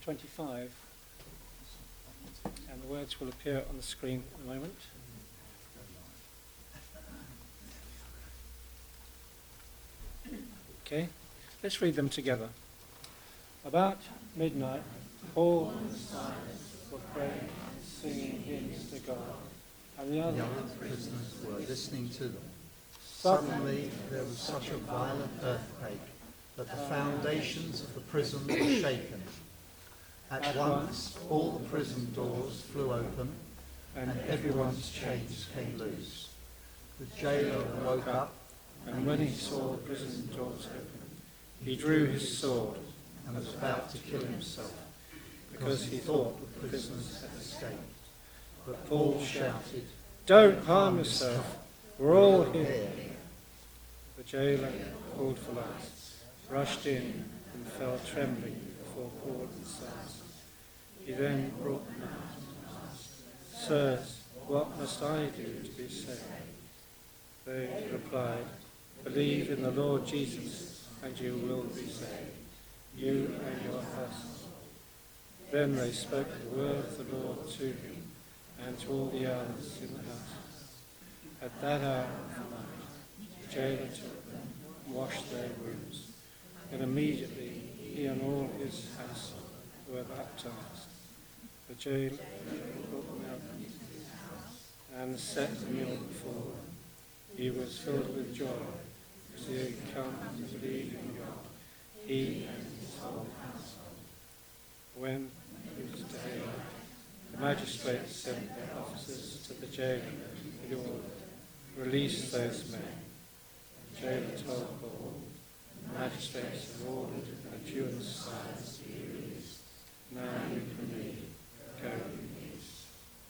25, and the words will appear on the screen in a moment. Okay, let's read them together. About midnight, Paul and Silas were praying and singing hymns to God, and the other prisoners were listening to them. Suddenly there was such a violent earthquake that the foundations of the prison were shaken. At once all the prison doors flew open and everyone's chains came loose. The jailer woke up, and when he saw the prison doors open, he drew his sword and was about to kill himself because he thought the prisoners had escaped. But Paul shouted, "Don't harm yourself, we're all here." The jailer called for lights, rushed in and fell trembling before Paul and Silas. He then brought them out and asked, "Sirs, what must I do to be saved?" They replied, "Believe in the Lord Jesus and you will be saved, you and your household." Then they spoke the word of the Lord to him and to all the others in the house. At that hour of the night, the jailer took them and washed their wounds. And immediately he and all his household were baptized. The jailer brought them out and set the meal before them. He was filled with joy because he had come to believe in God, he and his whole household. When it was day, the magistrates sent their officers to the jailer with the order, "Release those men." The jailer told Paul, "The magistrates have ordered that you and Silas be released. Now you can leave. Go in peace."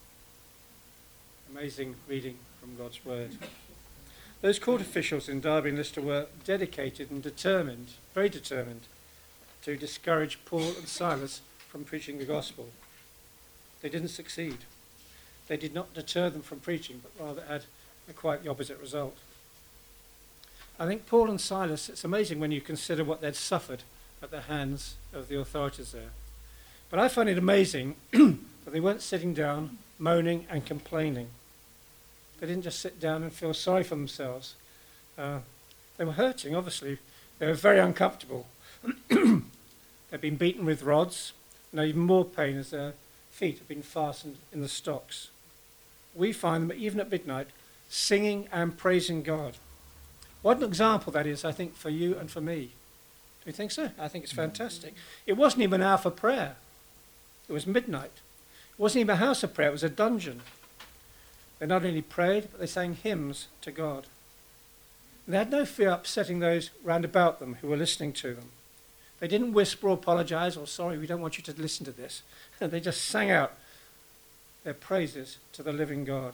Amazing reading from God's word. Those court officials in Derby and Lister were dedicated and determined, very determined, to discourage Paul and Silas from preaching the gospel. They didn't succeed. They did not deter them from preaching, but rather had quite the opposite result. I think Paul and Silas, it's amazing when you consider what they'd suffered at the hands of the authorities there. But I find it amazing that they weren't sitting down, moaning and complaining. They didn't just sit down and feel sorry for themselves. They were hurting, obviously. They were very uncomfortable. They'd been beaten with rods. Now even more pain as their feet have been fastened in the stocks. We find them, even at midnight, singing and praising God. What an example that is, I think, for you and for me. Do you think so? I think it's fantastic. It wasn't even an hour for prayer. It was midnight. It wasn't even a house of prayer, it was a dungeon. They not only prayed, but they sang hymns to God. And they had no fear upsetting those round about them who were listening to them. They didn't whisper or apologize or, "Sorry, we don't want you to listen to this." They just sang out their praises to the living God.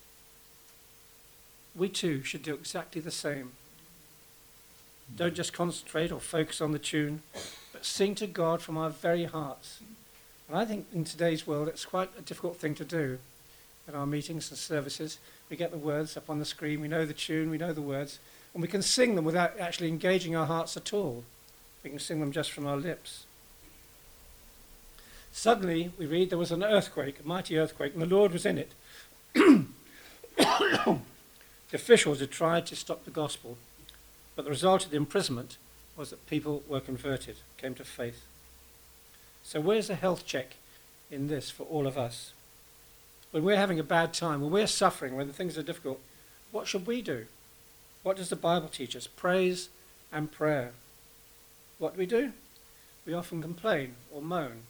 We too should do exactly the same. Don't just concentrate or focus on the tune, but sing to God from our very hearts. And I think in today's world it's quite a difficult thing to do. In our meetings and services, we get the words up on the screen, we know the tune, we know the words, and we can sing them without actually engaging our hearts at all. We can sing them just from our lips. Suddenly, we read there was an earthquake, a mighty earthquake, and the Lord was in it. The officials had tried to stop the gospel, but the result of the imprisonment was that people were converted, came to faith. So where's the health check in this for all of us? When we're having a bad time, when we're suffering, when things are difficult, what should we do? What does the Bible teach us? Praise and prayer. What do? We often complain or moan.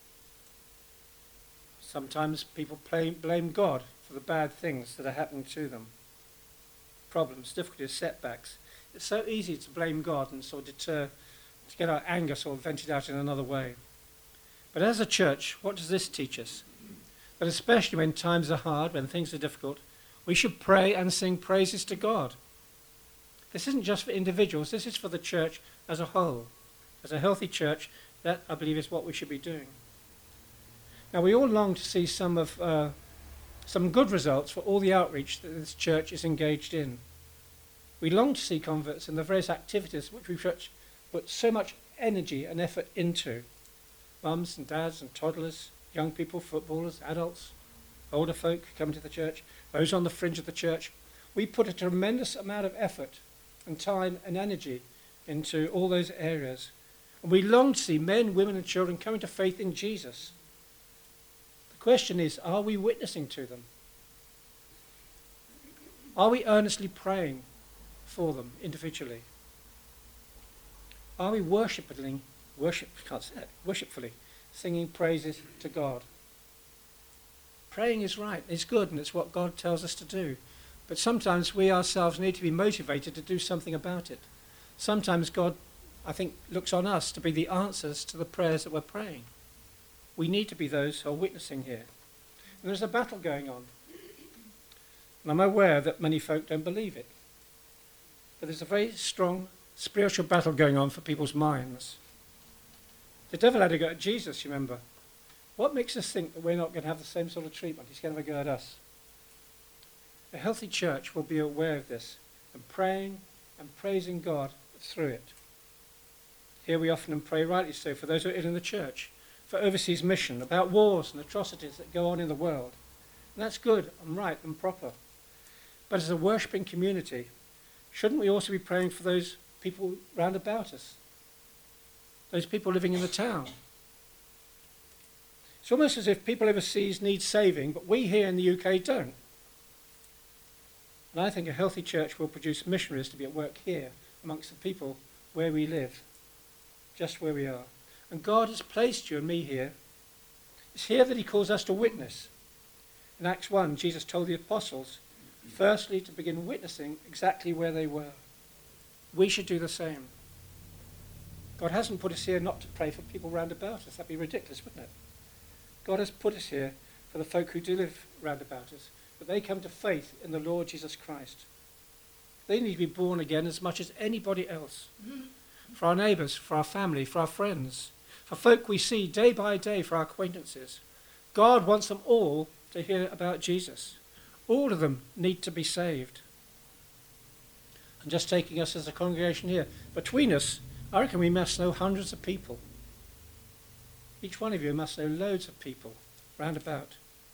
Sometimes people blame God for the bad things that are happening to them. Problems, difficulties, setbacks. It's so easy to blame God and sort of to get our anger sort of vented out in another way. But as a church, what does this teach us? But especially when times are hard, when things are difficult, we should pray and sing praises to God. This isn't just for individuals, this is for the church as a whole. As a healthy church, that, I believe, is what we should be doing. Now, we all long to see some good results for all the outreach that this church is engaged in. We long to see converts in the various activities which we put so much energy and effort into. mums and dads and toddlers, young people, footballers, adults, older folk coming to the church, those on the fringe of the church. We put a tremendous amount of effort and time and energy into all those areas. And we long to see men, women and children coming to faith in Jesus. The question is, are we witnessing to them? Are we earnestly praying for them individually? Are we worshipfully singing praises to God? Praying is right, it's good, and it's what God tells us to do. But sometimes we ourselves need to be motivated to do something about it. Sometimes God, I think, looks on us to be the answers to the prayers that we're praying. We need to be those who are witnessing here. And there's a battle going on. And I'm aware that many folk don't believe it. But there's a very strong spiritual battle going on for people's minds. The devil had a go at Jesus, you remember. What makes us think that we're not going to have the same sort of treatment? He's going to have a go at us. A healthy church will be aware of this and praying and praising God through it. Here we often pray, rightly so, for those who are ill in the church, for overseas mission, about wars and atrocities that go on in the world. And that's good and right and proper. But as a worshipping community, shouldn't we also be praying for those people round about us? Those people living in the town? It's almost as if people overseas need saving, but we here in the UK don't. And I think a healthy church will produce missionaries to be at work here amongst the people where we live, just where we are. And God has placed you and me here. It's here that he calls us to witness. In Acts 1, Jesus told the apostles, firstly, to begin witnessing exactly where they were. We should do the same. God hasn't put us here not to pray for people round about us. That'd be ridiculous, wouldn't it? God has put us here for the folk who do live round about us, that they come to faith in the Lord Jesus Christ. They need to be born again as much as anybody else. For our neighbours, for our family, for our friends, for folk we see day by day, for our acquaintances. God wants them all to hear about Jesus. All of them need to be saved. And just taking us as a congregation here, between us, I reckon we must know hundreds of people. Each one of you must know loads of people round about.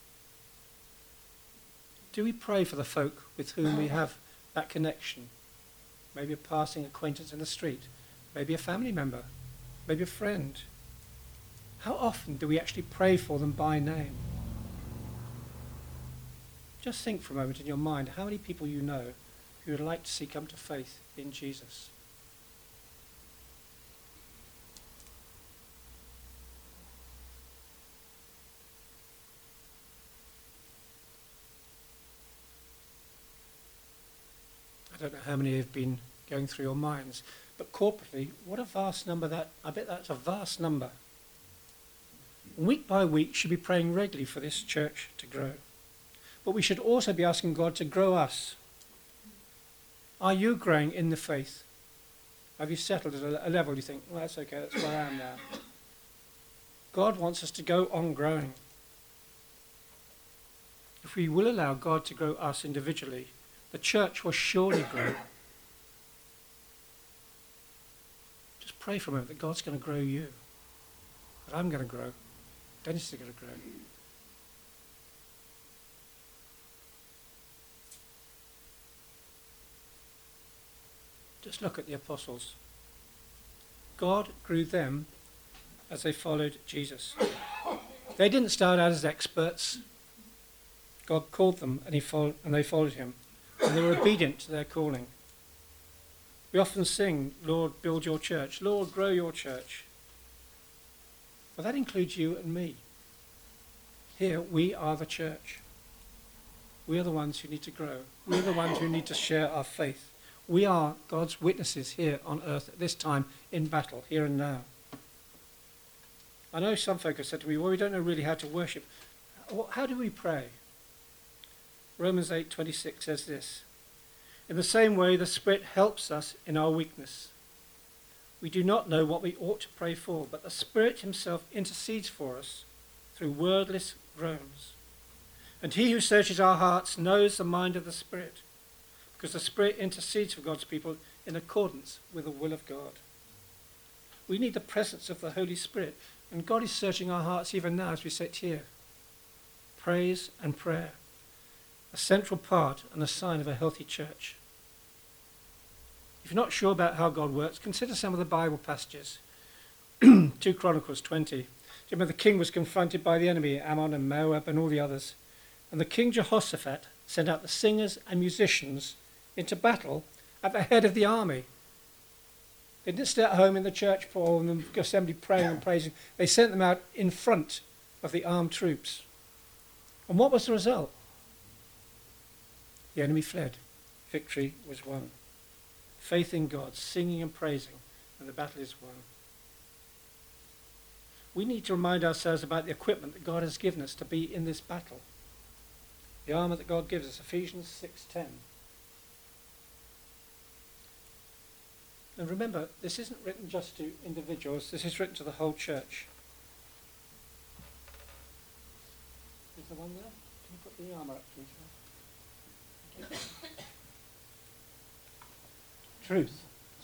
Do we pray for the folk with whom we have that connection? Maybe a passing acquaintance in the street, maybe a family member, maybe a friend. How often do we actually pray for them by name? Just think for a moment in your mind how many people you know who would like to see come to faith in Jesus. I don't know how many have been going through your minds, but corporately, what a vast number that, I bet that's a vast number. Week by week, should be praying regularly for this church to grow. But we should also be asking God to grow us. Are you growing in the faith? Have you settled at a level you think, well, that's okay, that's where I am now. God wants us to go on growing. If we will allow God to grow us individually, the church will surely grow. Just pray for a moment that God's going to grow you. That I'm going to grow. Dennis is going to grow. Just look at the apostles. God grew them as they followed Jesus. They didn't start out as experts. God called them and they followed him. And they were obedient to their calling. We often sing, Lord, build your church. Lord, grow your church. Well, that includes you and me. Here, we are the church. We are the ones who need to grow. We are the ones who need to share our faith. We are God's witnesses here on earth at this time in battle, here and now. I know some folk have said to me, well, we don't know really how to worship. How do we pray? Romans 8:26 says this, in the same way the Spirit helps us in our weakness. We do not know what we ought to pray for, but the Spirit himself intercedes for us through wordless groans. And he who searches our hearts knows the mind of the Spirit, because the Spirit intercedes for God's people in accordance with the will of God. We need the presence of the Holy Spirit And God is searching our hearts even now as we sit here. Praise and prayer, a central part and a sign of a healthy church. If you're not sure about how God works, consider some of the Bible passages. 2 Chronicles 20. Do you remember the king was confronted by the enemy, Ammon and Moab and all the others? And the king Jehoshaphat sent out the singers and musicians into battle at the head of the army. They didn't stay at home in the church or in the assembly praying and praising. They sent them out in front of the armed troops. And what was the result? The enemy fled. Victory was won. Faith in God, singing and praising, and the battle is won. We need to remind ourselves about the equipment that God has given us to be in this battle. The armour that God gives us, Ephesians 6:10. And remember, this isn't written just to individuals, this is written to the whole church. Is there one there? Can you put the armour up, please? Thank you. Truth,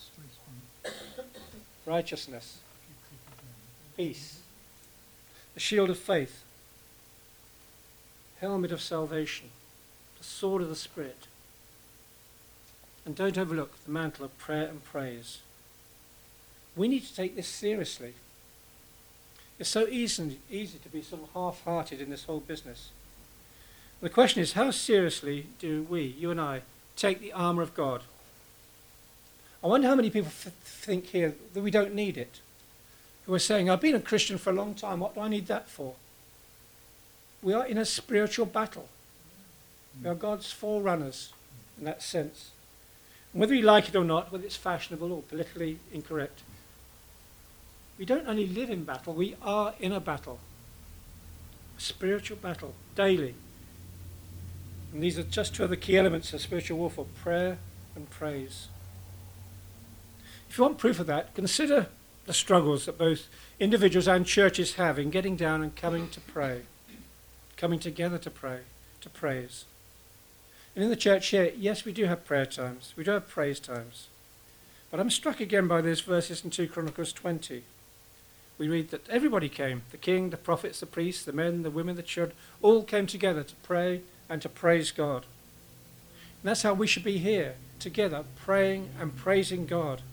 righteousness, peace, the shield of faith, helmet of salvation, the sword of the Spirit. And don't overlook the mantle of prayer and praise. We need to take this seriously. It's so easy to be sort of half-hearted in this whole business. The question is, how seriously do we, you and I, take the armour of God? I wonder how many people think here that we don't need it. Who are saying, I've been a Christian for a long time, what do I need that for? We are in a spiritual battle. We are God's forerunners in that sense. And whether we like it or not, whether it's fashionable or politically incorrect, we don't only live in battle, we are in a battle. A spiritual battle, daily. And these are just two of the key elements of spiritual warfare, prayer and praise. If you want proof of that, consider the struggles that both individuals and churches have in getting down and coming to pray, coming together to pray, to praise. And in the church here, yes, we do have prayer times, we do have praise times. But I'm struck again by those verses in 2 Chronicles 20. We read that everybody came, the king, the prophets, the priests, the men, the women, the children, all came together to pray and to praise God. And that's how we should be here, together, praying and praising God.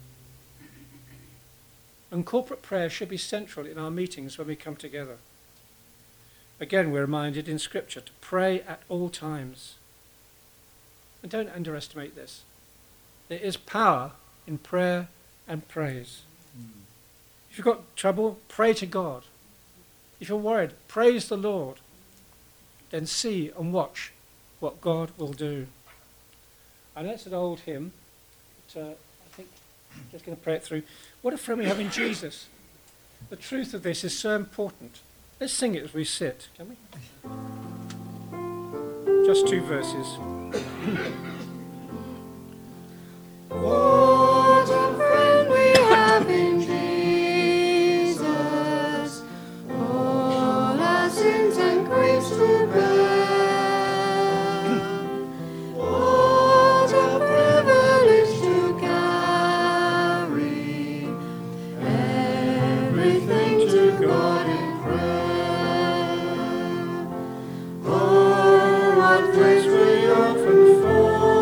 And corporate prayer should be central in our meetings when we come together. Again, we're reminded in Scripture to pray at all times. And don't underestimate this. There is power in prayer and praise. If you've got trouble, pray to God. If you're worried, praise the Lord. Then see and watch what God will do. I know it's an old hymn, but I think I'm just going to pray it through. What a friend we have in Jesus. The truth of this is so important. Let's sing it as we sit, can we? Just two verses. What a friend we have in Jesus, all our sins and griefs to bear. What a privilege to carry everything to God in prayer. Oh, what grace we often fall.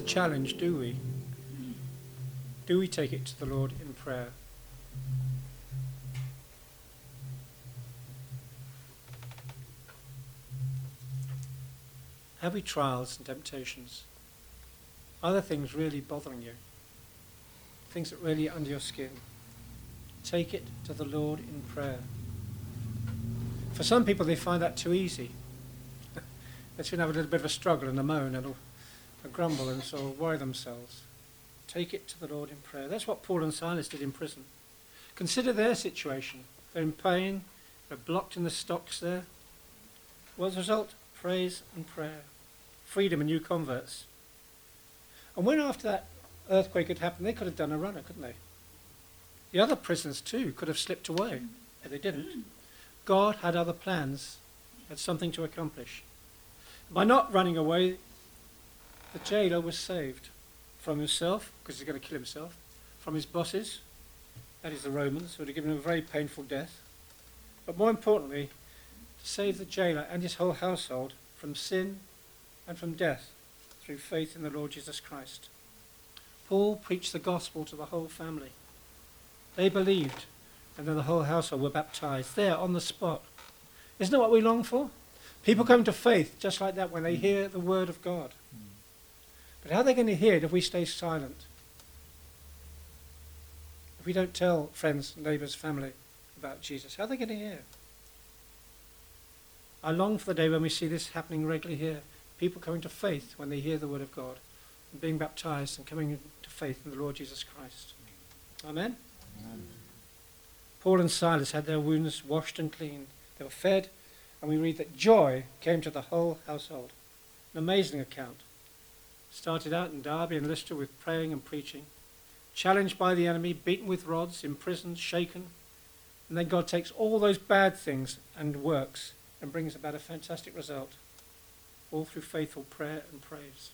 challenge, do we? Do we take it to the Lord in prayer? Have we trials and temptations? Are there things really bothering you? Things that really are under your skin? Take it to the Lord in prayer. For some people, they find that too easy. They should have a little bit of a struggle and a moan and a grumble and sort of worry themselves. Take it to the Lord in prayer. That's what Paul and Silas did in prison. Consider their situation. They're in pain. They're blocked in the stocks there. What was the result? Praise and prayer. Freedom and new converts. And when after that earthquake had happened, they could have done a runner, couldn't they? The other prisoners too could have slipped away, but they didn't. God had other plans, had something to accomplish. By not running away, the jailer was saved from himself, because he's going to kill himself, from his bosses, that is the Romans, who would have given him a very painful death, but more importantly, to save the jailer and his whole household from sin and from death through faith in the Lord Jesus Christ. Paul preached the gospel to the whole family. They believed, and then the whole household were baptized there on the spot. Isn't that what we long for? People come to faith just like that when they hear the word of God. But how are they going to hear it if we stay silent? If we don't tell friends, neighbours, family about Jesus, how are they going to hear? I long for the day when we see this happening regularly here. People coming to faith when they hear the word of God and being baptized and coming to faith in the Lord Jesus Christ. Amen? Amen. Paul and Silas had their wounds washed and clean. They were fed, and we read that joy came to the whole household. An amazing account. Started out in Derby and Lister with praying and preaching. Challenged by the enemy, beaten with rods, imprisoned, shaken. And then God takes all those bad things and works and brings about a fantastic result. All through faithful prayer and praise.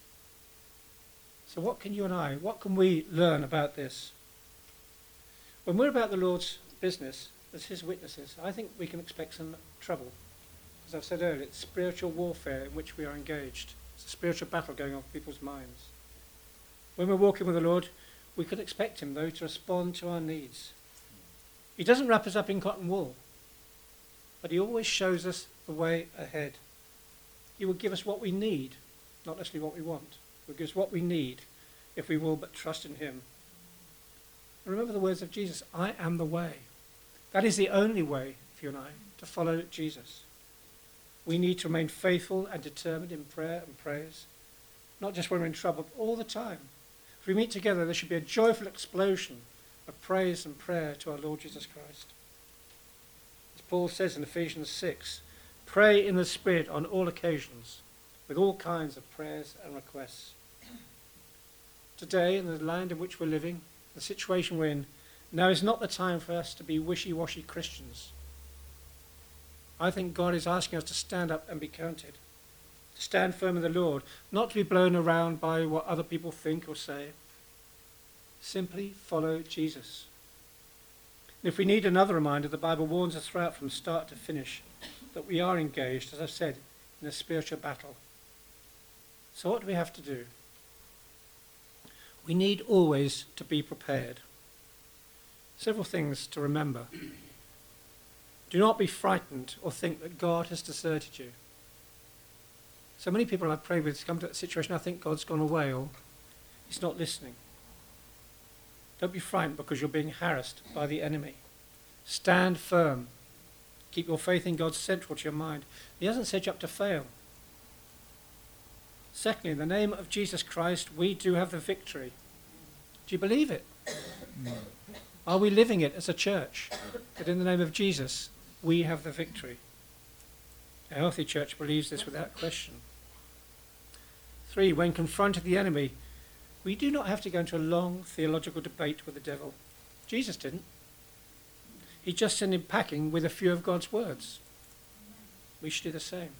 So what can you and I, what can we learn about this? When we're about the Lord's business as his witnesses, I think we can expect some trouble. As I've said earlier, it's spiritual warfare in which we are engaged. It's a spiritual battle going on in people's minds. When we're walking with the Lord, we could expect him, though, to respond to our needs. He doesn't wrap us up in cotton wool, but he always shows us the way ahead. He will give us what we need, not necessarily what we want. He will give us what we need if we will but trust in him. And remember the words of Jesus, I am the way. That is the only way for you and I to follow Jesus. We need to remain faithful and determined in prayer and praise, not just when we're in trouble, but all the time. If we meet together, there should be a joyful explosion of praise and prayer to our Lord Jesus Christ. As Paul says in Ephesians 6, pray in the Spirit on all occasions, with all kinds of prayers and requests. Today, in the land in which we're living, the situation we're in, now is not the time for us to be wishy-washy Christians. I think God is asking us to stand up and be counted, to stand firm in the Lord, not to be blown around by what other people think or say. Simply follow Jesus. And if we need another reminder, the Bible warns us throughout from start to finish that we are engaged, as I've said, in a spiritual battle. So what do we have to do? We need always to be prepared. Several things to remember. Do not be frightened or think that God has deserted you. So many people I've prayed with come to that situation, I think God's gone away or he's not listening. Don't be frightened because you're being harassed by the enemy. Stand firm. Keep your faith in God central to your mind. He hasn't set you up to fail. Secondly, in the name of Jesus Christ, we do have the victory. Do you believe it? Are we living it as a church? That in the name of Jesus, we have the victory. A healthy church believes this without question. 3, when confronted the enemy, we do not have to go into a long theological debate with the devil. Jesus didn't. He just sent him packing with a few of God's words. We should do the same.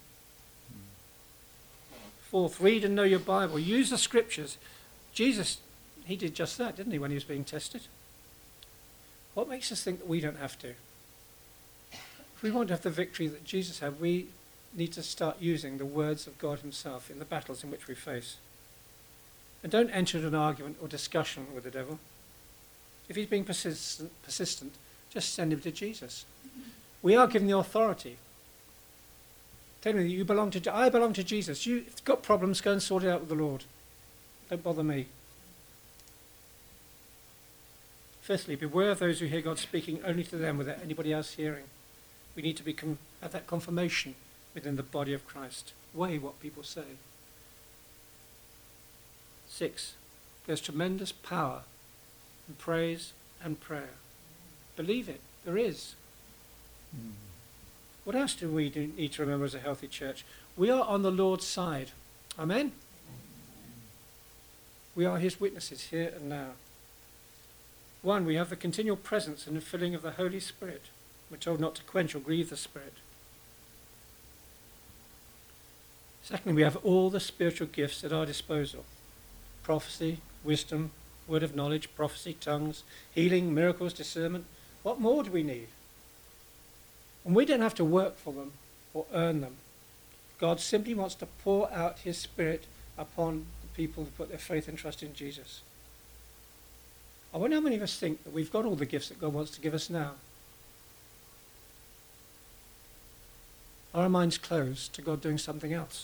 4th, read and know your Bible. Use the scriptures. Jesus, he did just that, didn't he, when he was being tested? What makes us think that we don't have to? If we want to have the victory that Jesus had, we need to start using the words of God himself in the battles in which we face. And don't enter into an argument or discussion with the devil. If he's being persistent, just send him to Jesus. We are given the authority. Tell me, I belong to Jesus. If you've got problems, go and sort it out with the Lord. Don't bother me. Firstly, beware of those who hear God speaking only to them without anybody else hearing. We need to have that confirmation within the body of Christ. Weigh what people say. 6. There's tremendous power in praise and prayer. Believe it. There is. What else do we need to remember as a healthy church? We are on the Lord's side. Amen? We are his witnesses here and now. 1, we have the continual presence and the filling of the Holy Spirit. We're told not to quench or grieve the Spirit. Secondly, we have all the spiritual gifts at our disposal. Prophecy, wisdom, word of knowledge, prophecy, tongues, healing, miracles, discernment. What more do we need? And we don't have to work for them or earn them. God simply wants to pour out his Spirit upon the people who put their faith and trust in Jesus. I wonder how many of us think that we've got all the gifts that God wants to give us now. Are our minds closed to God doing something else?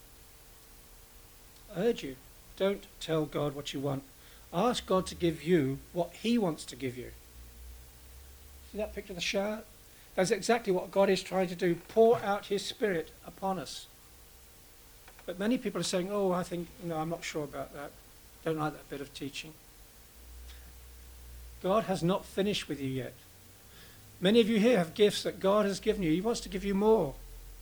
I urge you, don't tell God what you want. Ask God to give you what he wants to give you. See that picture of the shower? That's exactly what God is trying to do, pour out his Spirit upon us. But many people are saying, I'm not sure about that. Don't like that bit of teaching. God has not finished with you yet. Many of you here have gifts that God has given you. He wants to give you more.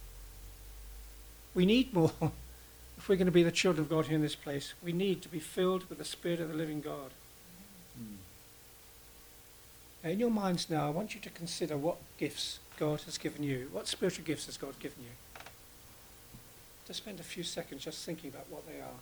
We need more. If we're going to be the children of God here in this place, we need to be filled with the Spirit of the living God. Now, in your minds now, I want you to consider what gifts God has given you. What spiritual gifts has God given you? Just spend a few seconds just thinking about what they are.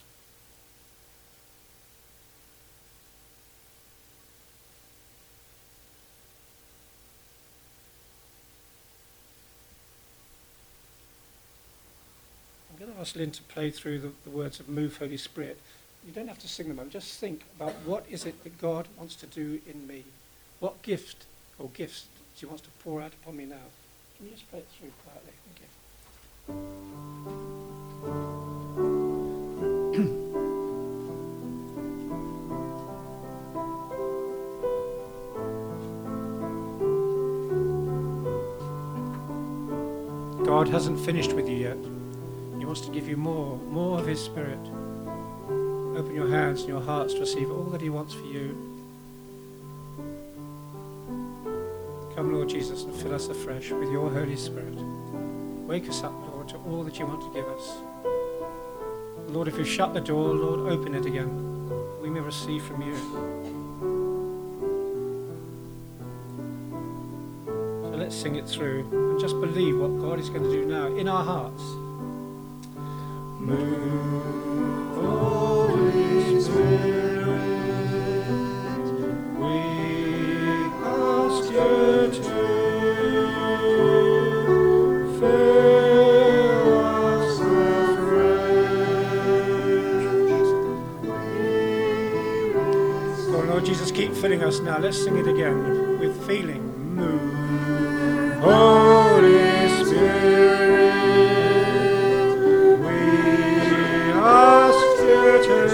I'm going to ask Lynn to play through the words of Move, Holy Spirit. You don't have to sing them. Just think about what is it that God wants to do in me. What gift or gifts he wants to pour out upon me now? Can you just play it through quietly? Thank you. God hasn't finished with you yet. He wants to give you more of his Spirit. Open your hands and your hearts to receive all that he wants for you. Come, Lord Jesus, and fill us afresh with your Holy Spirit. Wake us up, Lord, to all that you want to give us. Lord, if you shut the door, Lord, open it again. We may receive from you. So let's sing it through and just believe what God is going to do now in our hearts. Move, Holy Spirit, we ask you to fill us afresh. Oh Lord Jesus, keep filling us now. Let's sing it again with feeling. Move, Holy Spirit, ask you to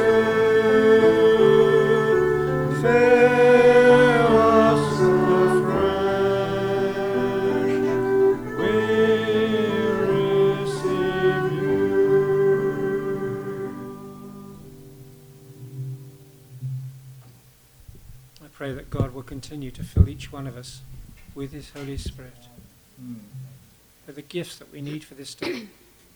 fill us afresh. We receive you. I pray that God will continue to fill each one of us with his Holy Spirit, with the gifts that we need for this day.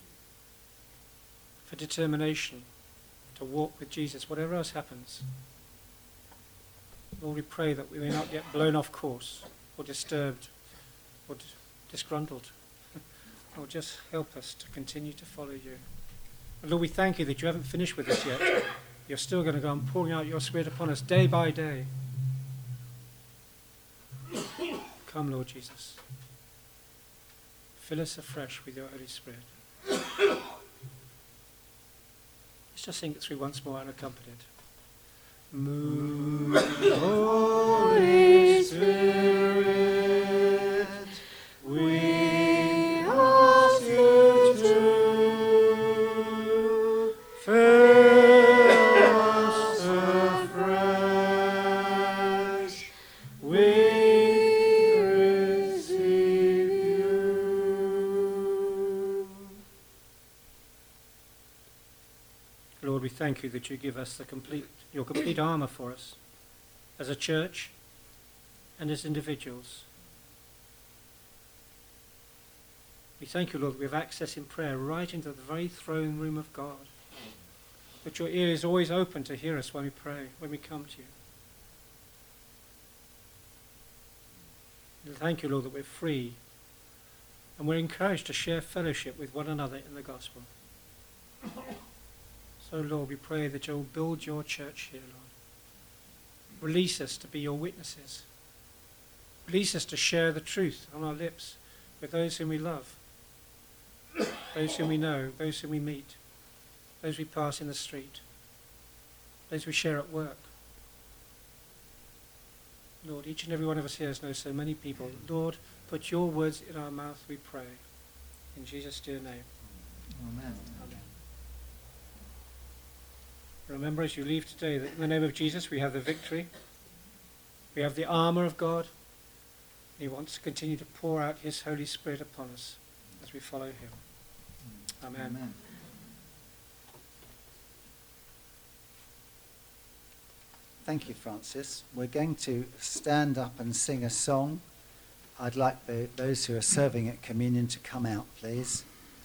For determination to walk with Jesus, whatever else happens. Lord, we pray that we may not get blown off course or disturbed or disgruntled. Lord, just help us to continue to follow you. And Lord, we thank you that you haven't finished with us yet. You're still going to go on pouring out your Spirit upon us day by day. Come, Lord Jesus. Fill us afresh with your Holy Spirit. Let's just sing it through once more unaccompanied. Move, Holy Spirit, we ask you to fill us afresh. We receive you. Lord, we thank you that you give us your complete armour for us as a church and as individuals. We thank you, Lord, that we have access in prayer right into the very throne room of God, that your ear is always open to hear us when we pray, when we come to you. And thank you, Lord, that we're free and we're encouraged to share fellowship with one another in the gospel. So, Lord, we pray that you'll build your church here, Lord. Release us to be your witnesses. Release us to share the truth on our lips with those whom we love, those whom we know, those whom we meet, those we pass in the street, those we share at work. Lord, each and every one of us here knows so many people. Lord, put your words in our mouth, we pray. In Jesus' dear name. Amen. Amen. Remember as you leave today that in the name of Jesus we have the victory. We have the armour of God. He wants to continue to pour out his Holy Spirit upon us as we follow him. Amen. Amen. Thank you, Francis. We're going to stand up and sing a song. I'd like those who are serving at communion to come out, please.